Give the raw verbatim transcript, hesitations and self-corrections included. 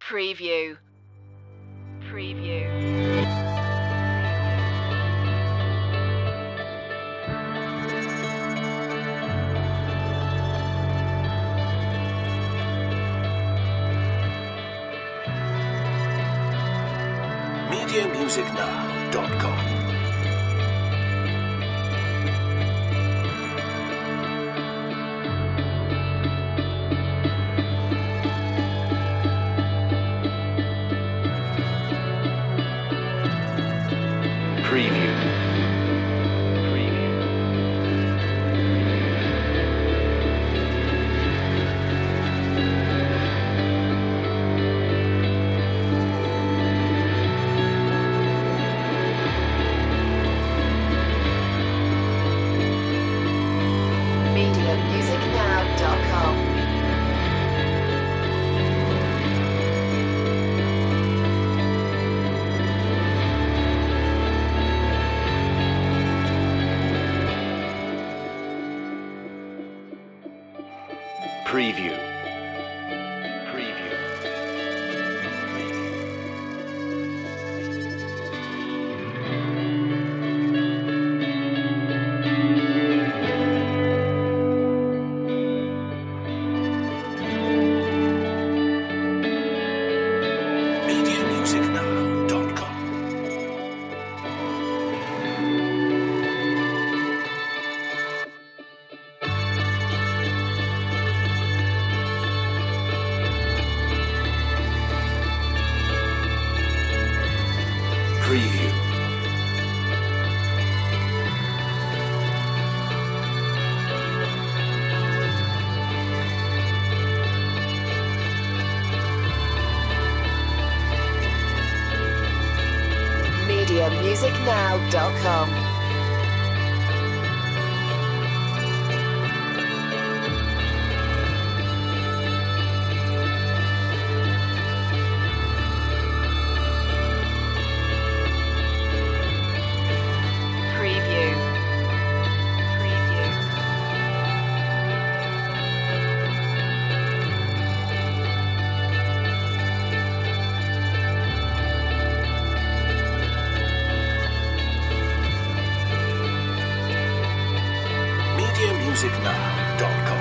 Preview. Preview. media music now dot com. Preview. media music now dot com. Preview. Preview. media music now dot com. Preview. media music now dot com. Preview. Preview. media music now dot com.